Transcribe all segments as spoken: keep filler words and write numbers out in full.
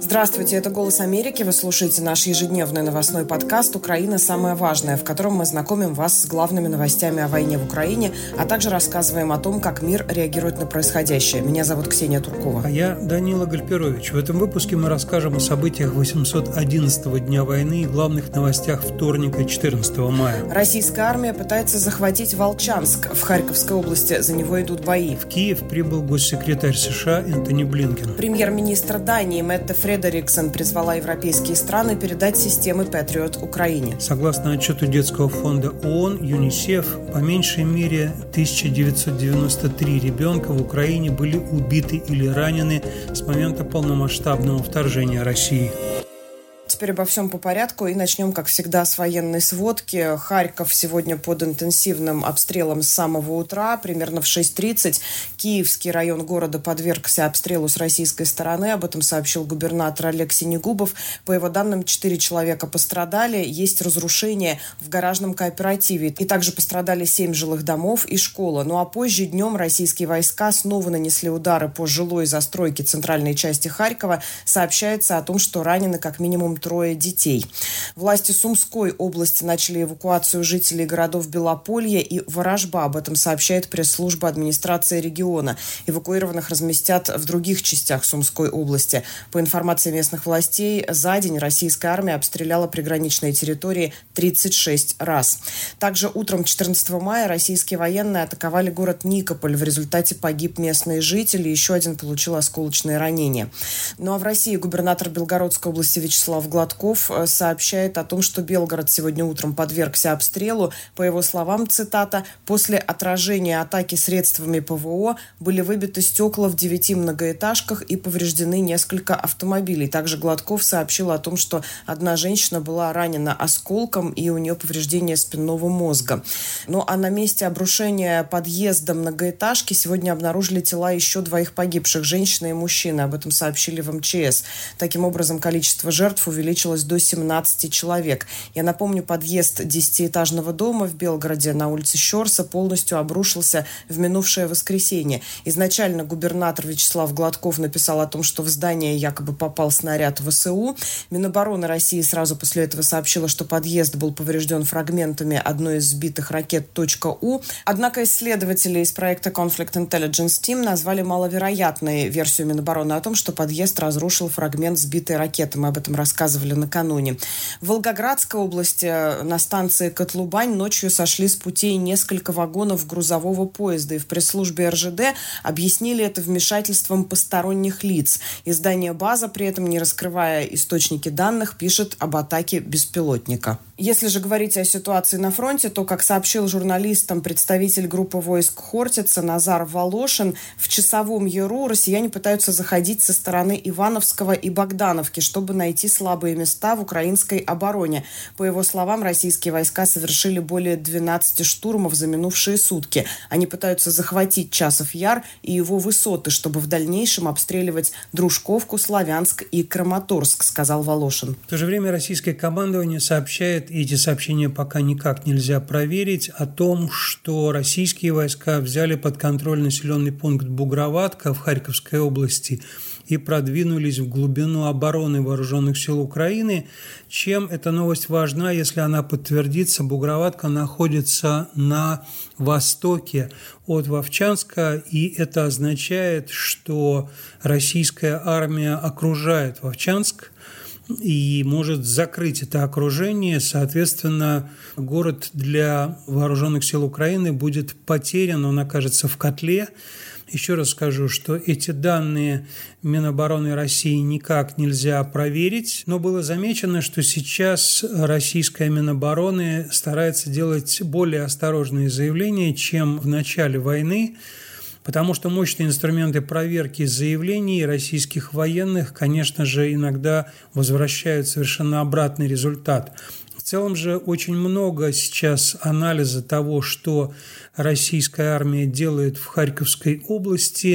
Здравствуйте, это «Голос Америки». Вы слушаете наш ежедневный новостной подкаст «Украина. Самое важное», в котором мы знакомим вас с главными новостями о войне в Украине, а также рассказываем о том, как мир реагирует на происходящее. Меня зовут Ксения Туркова. А я Данила Гальперович. В этом выпуске мы расскажем о событиях восемьсот одиннадцатого дня войны и главных новостях вторника, четырнадцатого мая. Российская армия пытается захватить Волчанск. В Харьковской области за него идут бои. В Киев прибыл госсекретарь США Энтони Блинкен. Премьер-министр Дании Метте Фредериксон призвала европейские страны передать системы Патриот Украине. Согласно отчету детского фонда ООН ЮНИСЕФ, по меньшей мере тысяча девятьсот девяносто три ребенка в Украине были убиты или ранены с момента полномасштабного вторжения России. Теперь обо всем по порядку и начнем, как всегда, с военной сводки. Харьков сегодня под интенсивным обстрелом с самого утра, примерно в шесть тридцать. Киевский район города подвергся обстрелу с российской стороны. Об этом сообщил губернатор Олег Синегубов. По его данным, четыре человека пострадали. Есть разрушения в гаражном кооперативе. И также пострадали семь жилых домов и школа. Ну а позже днем российские войска снова нанесли удары по жилой застройке центральной части Харькова. Сообщается о том, что ранены как минимум трое детей. Власти Сумской области начали эвакуацию жителей городов Белополье и Ворожба. Об этом сообщает пресс-служба администрации региона. Эвакуированных разместят в других частях Сумской области. По информации местных властей, за день российская армия обстреляла приграничные территории тридцать шесть раз. Также утром четырнадцатого мая российские военные атаковали город Никополь. В результате погиб местный житель, еще один получил осколочные ранения. Ну а в России губернатор Белгородской области Вячеслав Гладков сообщает о том, что Белгород сегодня утром подвергся обстрелу. По его словам, цитата, «после отражения атаки средствами ПВО были выбиты стекла в девяти многоэтажках и повреждены несколько автомобилей». Также Гладков сообщил о том, что одна женщина была ранена осколком и у нее повреждение спинного мозга. Ну а на месте обрушения подъезда многоэтажки сегодня обнаружили тела еще двоих погибших, женщины и мужчины. Об этом сообщили в эм че эс. Таким образом, количество жертв увеличилось до семнадцати человек. Я напомню, подъезд десятиэтажного дома в Белгороде на улице Щорса полностью обрушился в минувшее воскресенье. Изначально губернатор Вячеслав Гладков написал о том, что в здание якобы попал снаряд вэ эс у. Минобороны России сразу после этого сообщила, что подъезд был поврежден фрагментами одной из сбитых ракет .У. Однако исследователи из проекта Conflict Intelligence Team назвали маловероятной версию Минобороны о том, что подъезд разрушил фрагмент сбитой ракеты. Мы об этом рассказывали накануне. В Волгоградской области на станции Котлубань ночью сошли с путей несколько вагонов грузового поезда. И в пресс-службе эр жэ дэ объяснили это вмешательством посторонних лиц. Издание «База», при этом не раскрывая источники данных, пишет об атаке беспилотника. Если же говорить о ситуации на фронте, то, как сообщил журналистам представитель группы войск Хортица Назар Волошин, в Часовом Яру россияне пытаются заходить со стороны Ивановского и Богдановки, чтобы найти слабые места в украинской обороне. По его словам, российские войска совершили более двенадцати штурмов за минувшие сутки. Они пытаются захватить Часов Яр и его высоты, чтобы в дальнейшем обстреливать Дружковку, Славянск и Краматорск, сказал Волошин. В то же время российское командование сообщает, и эти сообщения пока никак нельзя проверить, о том, что российские войска взяли под контроль населенный пункт Бугроватка в Харьковской области и продвинулись в глубину обороны вооруженных сил Украины. Чем эта новость важна, если она подтвердится? Бугроватка находится на востоке от Вовчанска, и это означает, что российская армия окружает Вовчанск и может закрыть это окружение. Соответственно, город для вооруженных сил Украины будет потерян, он окажется в котле. Еще раз скажу, что эти данные Минобороны России никак нельзя проверить, но было замечено, что сейчас российская Минобороны старается делать более осторожные заявления, чем в начале войны, потому что мощные инструменты проверки заявлений российских военных, конечно же, иногда возвращают совершенно обратный результат. В целом же очень много сейчас анализа того, что российская армия делает в Харьковской области,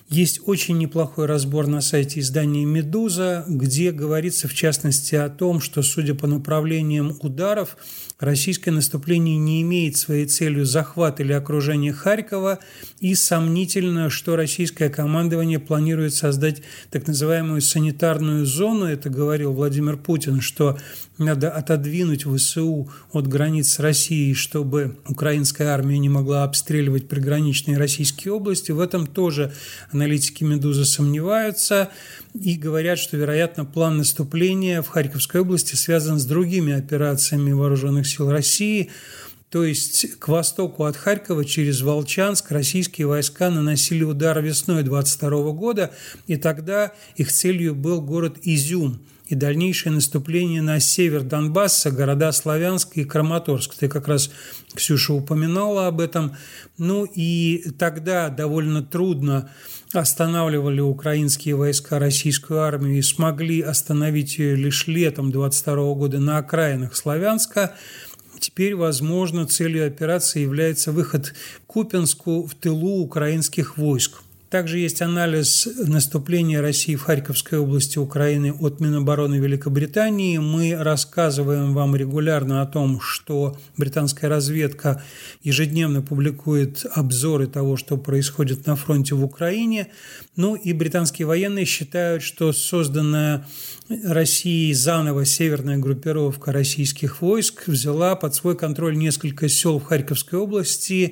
Есть очень неплохой разбор на сайте издания «Медуза», где говорится в частности о том, что, судя по направлениям ударов, российское наступление не имеет своей целью захват или окружение Харькова, и сомнительно, что российское командование планирует создать так называемую санитарную зону. Это говорил Владимир Путин, что надо отодвинуть ВСУ от границ с Россией, чтобы украинская армия не могла обстреливать приграничные российские области. В этом тоже аналитики «Медузы» сомневаются и говорят, что, вероятно, план наступления в Харьковской области связан с другими операциями вооруженных сил России. То есть к востоку от Харькова через Волчанск российские войска наносили удар весной двадцать второго года, и тогда их целью был город Изюм и дальнейшее наступление на север Донбасса, города Славянск и Краматорск. Ты как раз, Ксюша, упоминала об этом. Ну и тогда довольно трудно останавливали украинские войска российскую армию и смогли остановить ее лишь летом двадцать второго года на окраинах Славянска. Теперь, возможно, целью операции является выход к Купянску в тылу украинских войск. Также есть анализ наступления России в Харьковской области Украины от Минобороны Великобритании. Мы рассказываем вам регулярно о том, что британская разведка ежедневно публикует обзоры того, что происходит на фронте в Украине. Ну и британские военные считают, что созданная Россией заново северная группировка российских войск взяла под свой контроль несколько сел в Харьковской области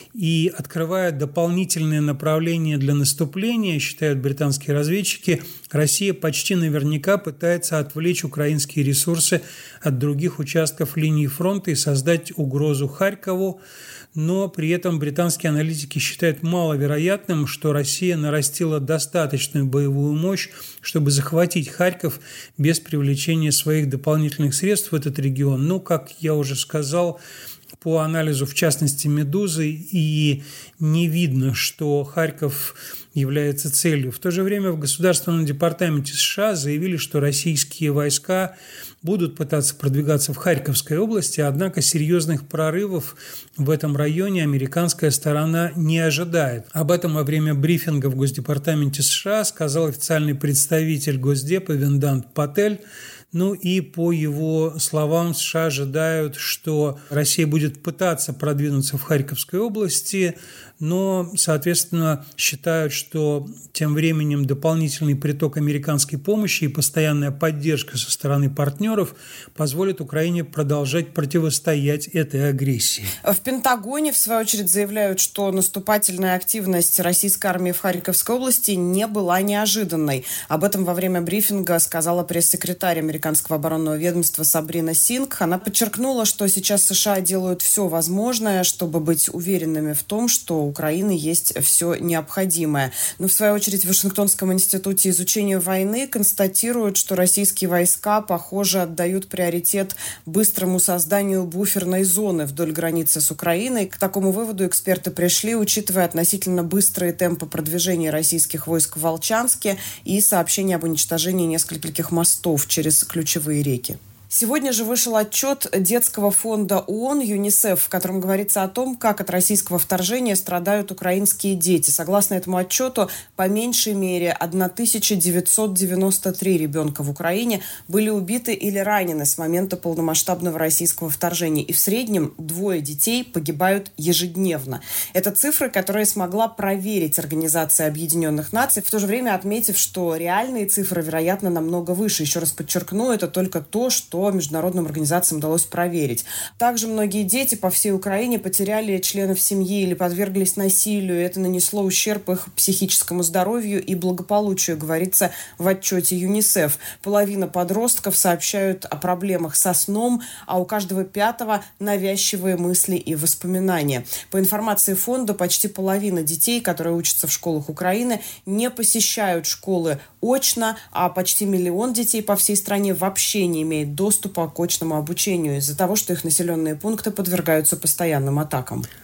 и открывает дополнительные направления для наступления, считают британские разведчики. Россия почти наверняка пытается отвлечь украинские ресурсы от других участков линии фронта и создать угрозу Харькову. Но при этом британские аналитики считают маловероятным, что Россия нарастила достаточную боевую мощь, чтобы захватить Харьков без привлечения своих дополнительных средств в этот регион. Но, как я уже сказал, по анализу, в частности, «Медузы», и не видно, что Харьков является целью. В то же время в Государственном департаменте США заявили, что российские войска будут пытаться продвигаться в Харьковской области, однако серьезных прорывов в этом районе американская сторона не ожидает. Об этом во время брифинга в Госдепартаменте США сказал официальный представитель Госдепа Вендант Патель. Ну и по его словам, США ожидают, что Россия будет пытаться продвинуться в Харьковской области, но, соответственно, считают, что тем временем дополнительный приток американской помощи и постоянная поддержка со стороны партнеров позволит Украине продолжать противостоять этой агрессии. В Пентагоне, в свою очередь, заявляют, что наступательная активность российской армии в Харьковской области не была неожиданной. Об этом во время брифинга сказала пресс-секретарь американского оборонного ведомства Сабрина Сингх. Она подчеркнула, что сейчас США делают все возможное, чтобы быть уверенными в том, что у Украины есть все необходимое. Но, в свою очередь, в Вашингтонском институте изучения войны констатируют, что российские войска, похоже, отдают приоритет быстрому созданию буферной зоны вдоль границы с Украиной. К такому выводу эксперты пришли, учитывая относительно быстрые темпы продвижения российских войск в Волчанске и сообщения об уничтожении нескольких мостов через ключевые реки. Сегодня же вышел отчет детского фонда ООН ЮНИСЕФ, в котором говорится о том, как от российского вторжения страдают украинские дети. Согласно этому отчету, по меньшей мере тысяча девятьсот девяносто три ребенка в Украине были убиты или ранены с момента полномасштабного российского вторжения. И в среднем двое детей погибают ежедневно. Это цифры, которые смогла проверить Организация Объединенных Наций, в то же время отметив, что реальные цифры, вероятно, намного выше. Еще раз подчеркну, это только то, что международным организациям удалось проверить. Также многие дети по всей Украине потеряли членов семьи или подверглись насилию. Это нанесло ущерб их психическому здоровью и благополучию, говорится в отчете ЮНИСЕФ. Половина подростков сообщают о проблемах со сном, а у каждого пятого навязчивые мысли и воспоминания. По информации фонда, почти половина детей, которые учатся в школах Украины, не посещают школы очно, а почти миллион детей по всей стране вообще не имеет доступа к очному обучению из-за того, что их населенные пункты подвергаются постоянным атакам.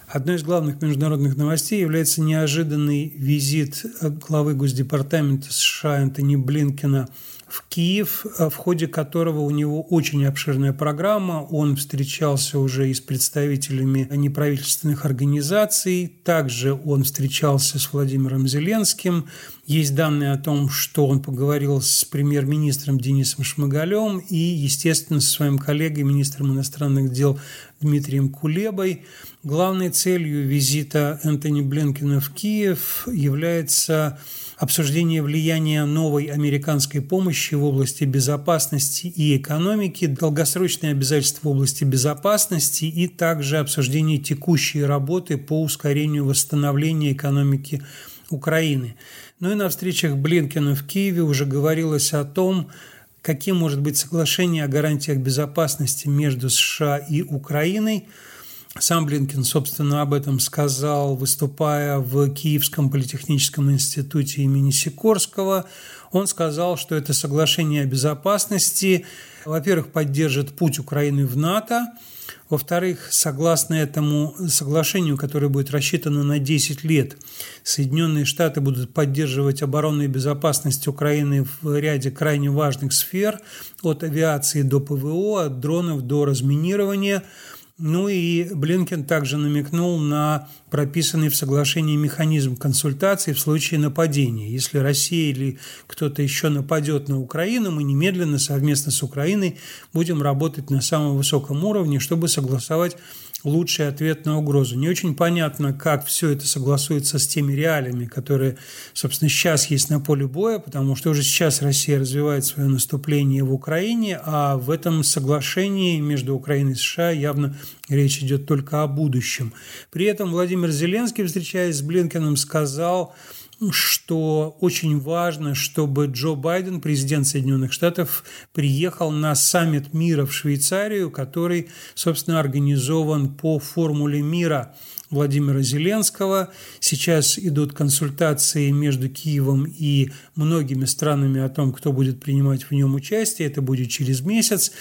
Одной из главных международных новостей является неожиданный визит главы Госдепартамента США Энтони Блинкена в Киев, в ходе которого у него очень обширная программа. Он встречался уже и с представителями неправительственных организаций, также он встречался с Владимиром Зеленским. Есть данные о том, что он поговорил с премьер-министром Денисом Шмыгалем и, естественно, со своим коллегой, министром иностранных дел Дмитрием Кулебой. Главной целью визита Энтони Блинкена в Киев является обсуждение влияния новой американской помощи в области безопасности и экономики, долгосрочные обязательства в области безопасности и также обсуждение текущей работы по ускорению восстановления экономики Украины. Ну и на встречах Блинкена в Киеве уже говорилось о том, каким может быть соглашение о гарантиях безопасности между США и Украиной. Сам Блинкен, собственно, об этом сказал, выступая в Киевском политехническом институте имени Сикорского. Он сказал, что это соглашение о безопасности, во-первых, поддержит путь Украины в НАТО, во-вторых, согласно этому соглашению, которое будет рассчитано на десять лет, Соединенные Штаты будут поддерживать оборонную безопасность Украины в ряде крайне важных сфер, от авиации до ПВО, от дронов до разминирования. Ну и Блинкен также намекнул на прописанный в соглашении механизм консультаций в случае нападения. Если Россия или кто-то еще нападет на Украину, мы немедленно совместно с Украиной будем работать на самом высоком уровне, чтобы согласовать лучший ответ на угрозу. Не очень понятно, как все это согласуется с теми реалиями, которые, собственно, сейчас есть на поле боя, потому что уже сейчас Россия развивает свое наступление в Украине, а в этом соглашении между Украиной и США явно речь идет только о будущем. При этом Владимир Зеленский, встречаясь с Блинкеном, сказал, что очень важно, чтобы Джо Байден, президент Соединенных Штатов, приехал на саммит мира в Швейцарию, который, собственно, организован по формуле мира Владимира Зеленского. Сейчас идут консультации между Киевом и многими странами о том, кто будет принимать в нем участие. Это будет через месяц.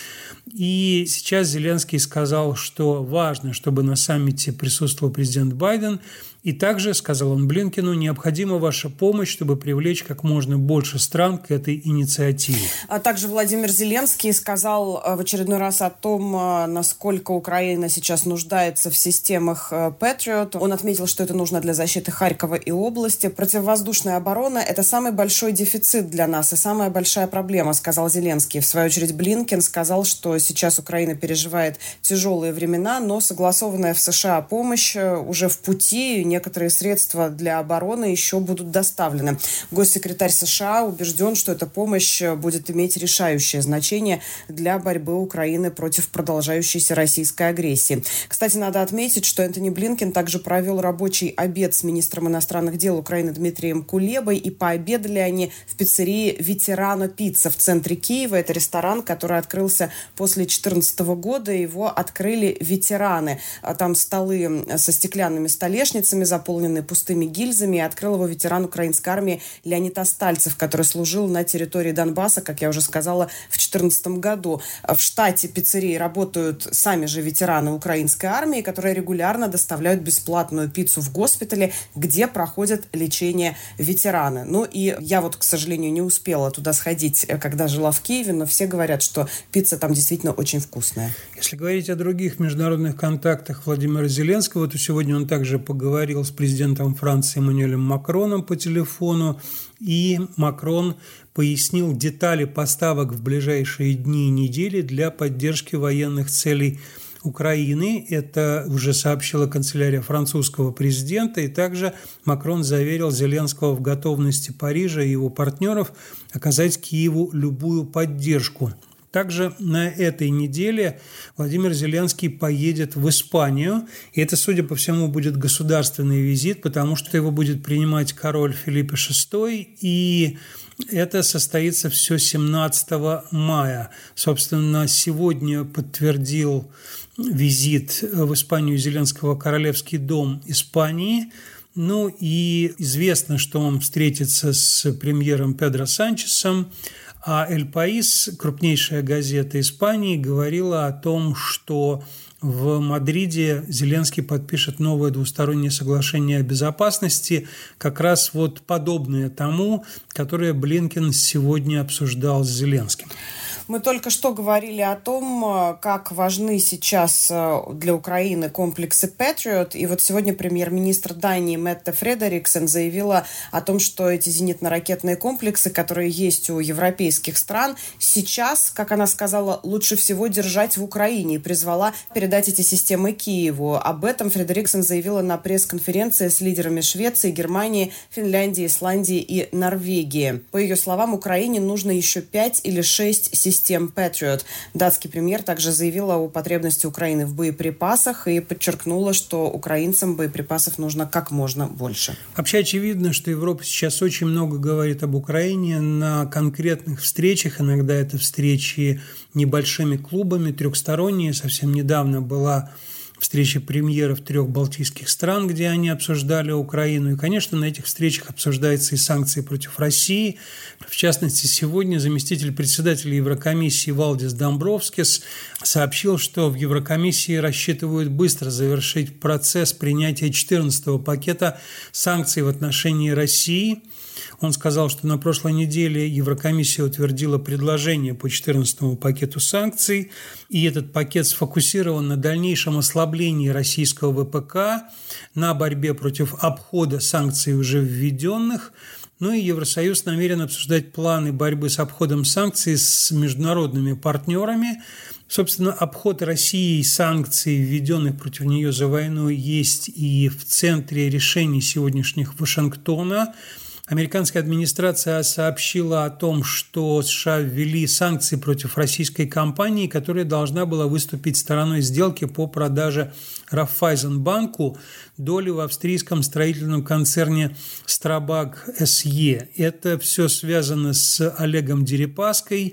И сейчас Зеленский сказал, что важно, чтобы на саммите присутствовал президент Байден. И также, сказал он Блинкену, необходима ваша помощь, чтобы привлечь как можно больше стран к этой инициативе. А также Владимир Зеленский сказал в очередной раз о том, насколько Украина сейчас нуждается в системах Patriot. Он отметил, что это нужно для защиты Харькова и области. Противовоздушная оборона – это самый большой дефицит для нас и самая большая проблема, сказал Зеленский. В свою очередь Блинкен сказал, что сейчас Украина переживает тяжелые времена, но согласованная в США помощь уже в пути. Некоторые средства для обороны еще будут доставлены. Госсекретарь США убежден, что эта помощь будет иметь решающее значение для борьбы Украины против продолжающейся российской агрессии. Кстати, надо отметить, что Энтони Блинкен также провел рабочий обед с министром иностранных дел Украины Дмитрием Кулебой, и пообедали они в пиццерии «Ветерано Пицца» в центре Киева. Это ресторан, который открылся после две тысячи четырнадцатого года. Его открыли ветераны. Там столы со стеклянными столешницами, заполненный пустыми гильзами, и открыл его ветеран украинской армии Леонид Астальцев, который служил на территории Донбасса, как я уже сказала, в две тысячи четырнадцатом году. В штате пиццерии работают сами же ветераны украинской армии, которые регулярно доставляют бесплатную пиццу в госпитале, где проходят лечение ветераны. Ну и я вот, к сожалению, не успела туда сходить, когда жила в Киеве, но все говорят, что пицца там действительно очень вкусная. Если говорить о других международных контактах Владимира Зеленского, то сегодня он также поговорил с президентом Франции Эммануэлем Макроном по телефону, и Макрон пояснил детали поставок в ближайшие дни и недели для поддержки военных целей Украины. Это уже сообщила канцелярия французского президента, и также Макрон заверил Зеленского в готовности Парижа и его партнеров оказать Киеву любую поддержку. Также на этой неделе Владимир Зеленский поедет в Испанию, и это, судя по всему, будет государственный визит, потому что его будет принимать король Филипп шестой, и это состоится все семнадцатого мая. Собственно, сегодня подтвердил визит в Испанию Зеленского Королевский дом Испании. Ну и известно, что он встретится с премьером Педро Санчесом, А «Эль Паис», крупнейшая газета Испании, говорила о том, что в Мадриде Зеленский подпишет новое двустороннее соглашение о безопасности, как раз вот подобное тому, которое Блинкен сегодня обсуждал с Зеленским. Мы только что говорили о том, как важны сейчас для Украины комплексы Patriot. И вот сегодня премьер-министр Дании Метте Фредериксен заявила о том, что эти зенитно-ракетные комплексы, которые есть у европейских стран, сейчас, как она сказала, лучше всего держать в Украине и призвала передать эти системы Киеву. Об этом Фредериксен заявила на пресс-конференции с лидерами Швеции, Германии, Финляндии, Исландии и Норвегии. По ее словам, Украине нужно еще пять или шесть систем систем Patriot. Датский премьер также заявила о потребности Украины в боеприпасах и подчеркнула, что украинцам боеприпасов нужно как можно больше. Вообще очевидно, что Европа сейчас очень много говорит об Украине на конкретных встречах. Иногда это встречи небольшими клубами, трехсторонние. Совсем недавно была встречи премьеров трех балтийских стран, где они обсуждали Украину. И, конечно, на этих встречах обсуждаются и санкции против России. В частности, сегодня заместитель председателя Еврокомиссии Валдис Домбровскис сообщил, что в Еврокомиссии рассчитывают быстро завершить процесс принятия четырнадцатого пакета санкций в отношении России. Он сказал, что на прошлой неделе Еврокомиссия утвердила предложение по четырнадцатому пакету санкций, и этот пакет сфокусирован на дальнейшем ослаблении российского ВПК, на борьбе против обхода санкций уже введенных. Ну и Евросоюз намерен обсуждать планы борьбы с обходом санкций с международными партнерами. Собственно, обход России санкций, введенных против нее за войну, есть и в центре решений сегодняшних Вашингтона. Американская администрация сообщила о том, что США ввели санкции против российской компании, которая должна была выступить стороной сделки по продаже Райффайзенбанку доли в австрийском строительном концерне Strabag эс е. Это все связано с Олегом Дерипаской,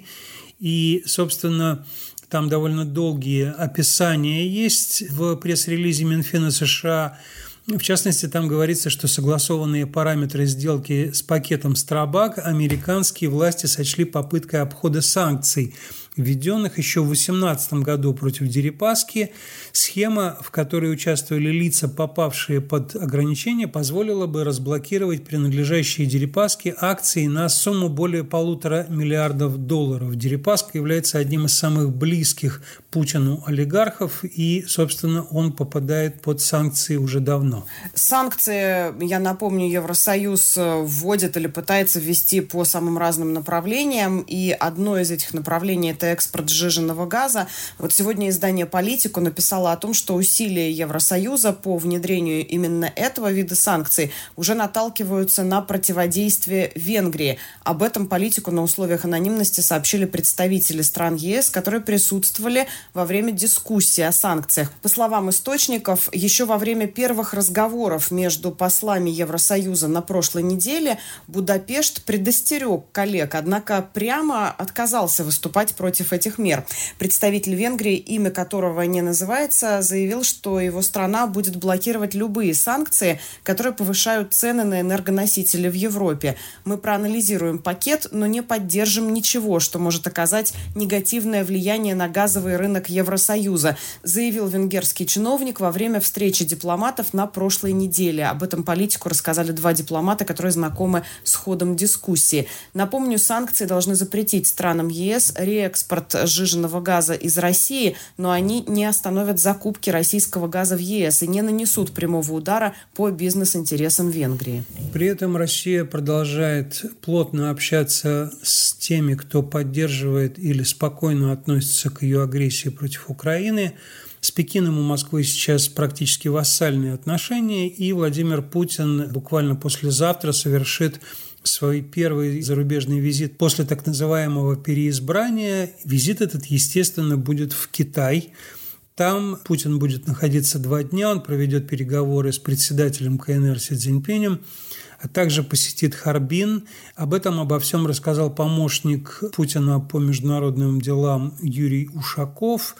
и, собственно, там довольно долгие описания есть в пресс-релизе Минфина США. В частности, там говорится, что согласованные параметры сделки с пакетом Strabag американские власти сочли попыткой обхода санкций, введенных еще в две тысячи восемнадцатом году против Дерипаски. Схема, в которой участвовали лица, попавшие под ограничения, позволила бы разблокировать принадлежащие Дерипаске акции на сумму более полутора миллиардов долларов. Дерипаска является одним из самых близких Путину олигархов, и, собственно, он попадает под санкции уже давно. Санкции, я напомню, Евросоюз вводит или пытается ввести по самым разным направлениям, и одно из этих направлений – это экспорт сжиженного газа. Вот сегодня издание «Политику» написало о том, что усилия Евросоюза по внедрению именно этого вида санкций уже наталкиваются на противодействие Венгрии. Об этом «Политику» на условиях анонимности сообщили представители стран ЕС, которые присутствовали во время дискуссии о санкциях. По словам источников, еще во время первых разговоров между послами Евросоюза на прошлой неделе Будапешт предостерег коллег, однако прямо отказался выступать против этих мер. Представитель Венгрии, имя которого не называется, заявил, что его страна будет блокировать любые санкции, которые повышают цены на энергоносители в Европе. Мы проанализируем пакет, но не поддержим ничего, что может оказать негативное влияние на газовый рынок Евросоюза, заявил венгерский чиновник во время встречи дипломатов на прошлой неделе. Об этом «Политику» рассказали два дипломата, которые знакомы с ходом дискуссии. Напомню, санкции должны запретить странам ЕС реэкспорт сжиженного газа из России, но они не остановят закупки российского газа в ЕС и не нанесут прямого удара по бизнес-интересам Венгрии. При этом Россия продолжает плотно общаться с теми, кто поддерживает или спокойно относится к ее агрессии против Украины. С Пекином у Москвы сейчас практически вассальные отношения, и Владимир Путин буквально послезавтра совершит свой первый зарубежный визит после так называемого переизбрания. Визит этот, естественно, будет в Китай. Там Путин будет находиться два дня, он проведет переговоры с председателем КНР Си Цзиньпинем, а также посетит Харбин. Об этом, обо всем рассказал помощник Путина по международным делам Юрий Ушаков.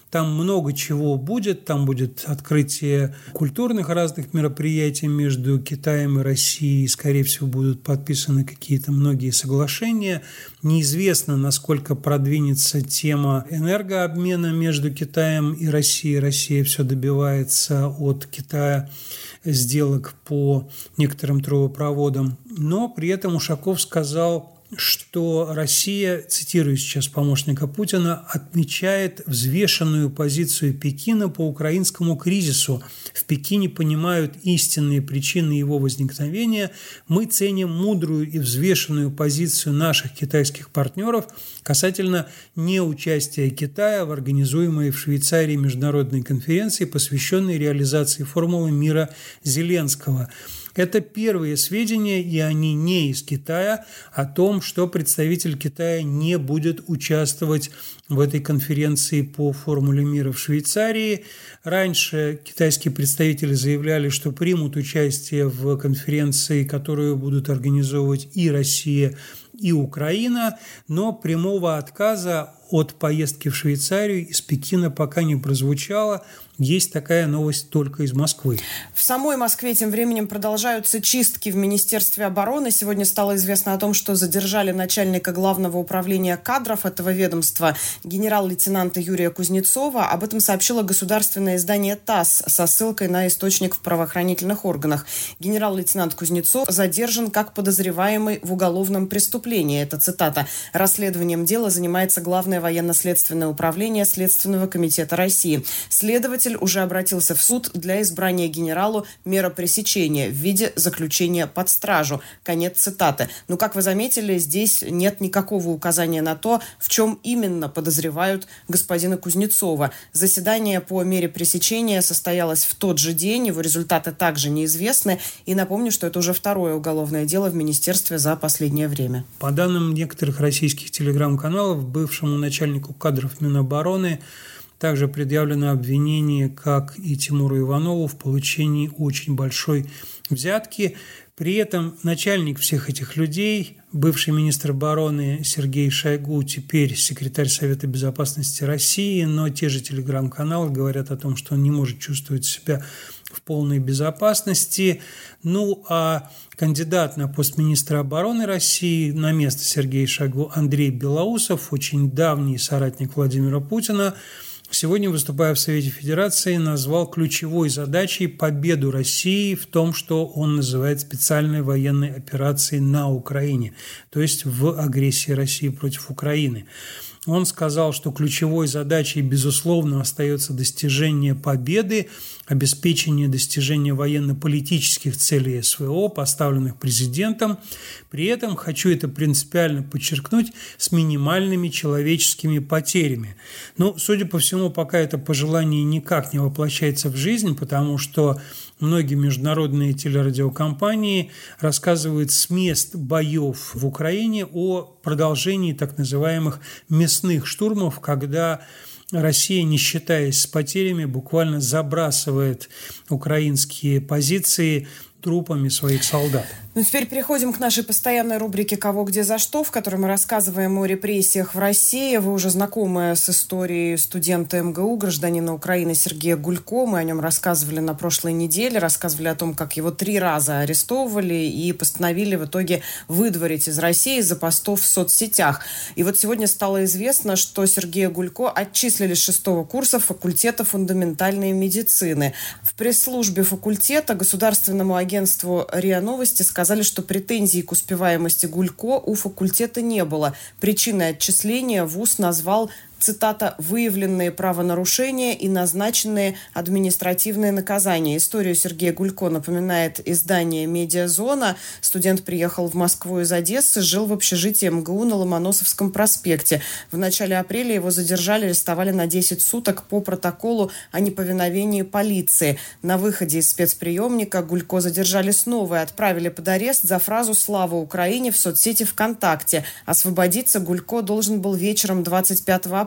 Там много чего будет. Там будет открытие культурных разных мероприятий между Китаем и Россией. Скорее всего, будут подписаны какие-то многие соглашения. Неизвестно, насколько продвинется тема энергообмена между Китаем и Россией. Россия все добивается от Китая сделок по некоторым трубопроводам. Но при этом Ушаков сказал, что Россия, цитирую сейчас помощника Путина, отмечает взвешенную позицию Пекина по украинскому кризису. В Пекине понимают истинные причины его возникновения. Мы ценим мудрую и взвешенную позицию наших китайских партнеров касательно неучастия Китая в организуемой в Швейцарии международной конференции, посвященной реализации формулы мира Зеленского. Это первые сведения, и они не из Китая, о том, что представитель Китая не будет участвовать в этой конференции по формуле мира в Швейцарии. Раньше китайские представители заявляли, что примут участие в конференции, которую будут организовывать и Россия, и Украина, но прямого отказа от поездки в Швейцарию из Пекина пока не прозвучало. Есть такая новость только из Москвы. В самой Москве тем временем продолжаются чистки в Министерстве обороны. Сегодня стало известно о том, что задержали начальника Главного управления кадров этого ведомства, генерал-лейтенанта Юрия Кузнецова. Об этом сообщило государственное издание ТАСС со ссылкой на источник в правоохранительных органах. Генерал-лейтенант Кузнецов задержан как подозреваемый в уголовном преступлении. Это цитата. Расследованием дела занимается Главное военно-следственное управление Следственного комитета России. Следователь уже обратился в суд для избрания генералу мера пресечения в виде заключения под стражу. Конец цитаты. Но, как вы заметили, здесь нет никакого указания на то, в чем именно подозревают господина Кузнецова. Заседание по мере пресечения состоялось в тот же день, его результаты также неизвестны. И напомню, что это уже второе уголовное дело в министерстве за последнее время. По данным некоторых российских телеграм-каналов, бывшему начальнику кадров Минобороны также предъявлено обвинение, как и Тимуру Иванову, в получении очень большой взятки. При этом начальник всех этих людей, бывший министр обороны Сергей Шойгу, теперь секретарь Совета безопасности России, но те же телеграм-каналы говорят о том, что он не может чувствовать себя в полной безопасности. Ну, а кандидат на пост министра обороны России на место Сергея Шойгу Андрей Белоусов, очень давний соратник Владимира Путина, сегодня, выступая в Совете Федерации, назвал ключевой задачей победу России в том, что он называет специальной военной операцией на Украине, то есть в агрессии России против Украины. Он сказал, что ключевой задачей, безусловно, остается достижение победы, обеспечение достижения военно-политических целей СВО, поставленных президентом. При этом, хочу это принципиально подчеркнуть, с минимальными человеческими потерями. Но, судя по всему, пока это пожелание никак не воплощается в жизнь, потому что многие международные телерадиокомпании рассказывают с мест боев в Украине о продолжении так называемых мясных штурмов, когда Россия, не считаясь с потерями, буквально забрасывает украинские позиции трупами своих солдат. Ну, теперь переходим к нашей постоянной рубрике «Кого, где, за что», в которой мы рассказываем о репрессиях в России. Вы уже знакомы с историей студента МГУ, гражданина Украины Сергея Гулько. Мы о нем рассказывали на прошлой неделе, рассказывали о том, как его три раза арестовывали и постановили в итоге выдворить из России из-за постов в соцсетях. И вот сегодня стало известно, что Сергея Гулько отчислили с шестого курса факультета фундаментальной медицины. В пресс-службе факультета государственному агентству РИА Новости сказали, сказали, что претензий к успеваемости Гулько у факультета не было. Причиной отчисления вуз назвал, цитата, «выявленные правонарушения и назначенные административные наказания». Историю Сергея Гулько напоминает издание «Медиазона». Студент приехал в Москву из Одессы, жил в общежитии МГУ на Ломоносовском проспекте. В начале апреля его задержали, арестовали на десять суток по протоколу о неповиновении полиции. На выходе из спецприемника Гулько задержали снова и отправили под арест за фразу «Слава Украине» в соцсети ВКонтакте. Освободиться Гулько должен был вечером двадцать пятого апреля.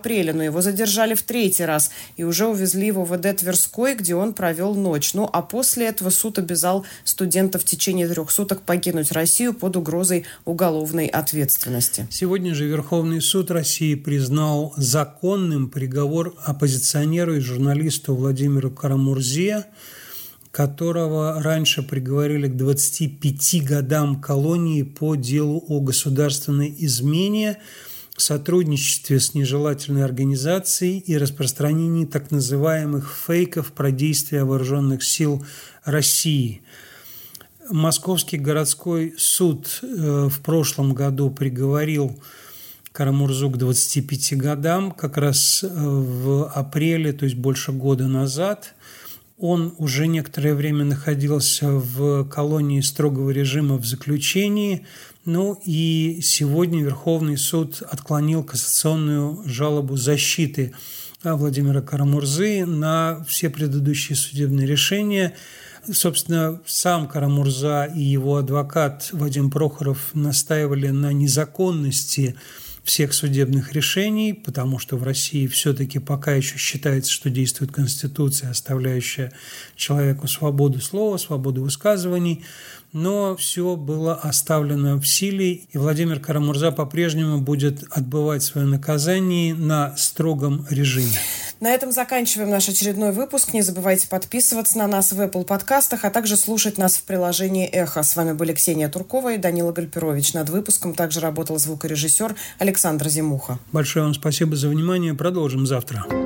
апреля, но его задержали в третий раз и уже увезли в ОВД Тверской, где он провел ночь. Ну а после этого суд обязал студента в течение трех суток покинуть Россию под угрозой уголовной ответственности. Сегодня же Верховный суд России признал законным приговор оппозиционеру и журналисту Владимиру Карамурзе, которого раньше приговорили к двадцати пяти годам колонии по делу о государственной измене, сотрудничестве с нежелательной организацией и распространении так называемых фейков про действия вооруженных сил России. Московский городской суд в прошлом году приговорил Карамурзу к двадцати пяти годам, как раз в апреле, то есть больше года назад. Он уже некоторое время находился в колонии строгого режима в заключении. Ну и сегодня Верховный суд отклонил кассационную жалобу защиты Владимира Карамурзы на все предыдущие судебные решения. Собственно, сам Карамурза и его адвокат Вадим Прохоров настаивали на незаконности всех судебных решений, потому что в России все-таки пока еще считается, что действует Конституция, оставляющая человеку свободу слова, свободу высказываний. Но все было оставлено в силе, и Владимир Карамурза по-прежнему будет отбывать свое наказание на строгом режиме. На этом заканчиваем наш очередной выпуск. Не забывайте подписываться на нас в Apple подкастах, а также слушать нас в приложении «Эхо». С вами были Ксения Туркова и Данила Гальперович. Над выпуском также работал звукорежиссер Александр Зимуха. Большое вам спасибо за внимание. Продолжим завтра.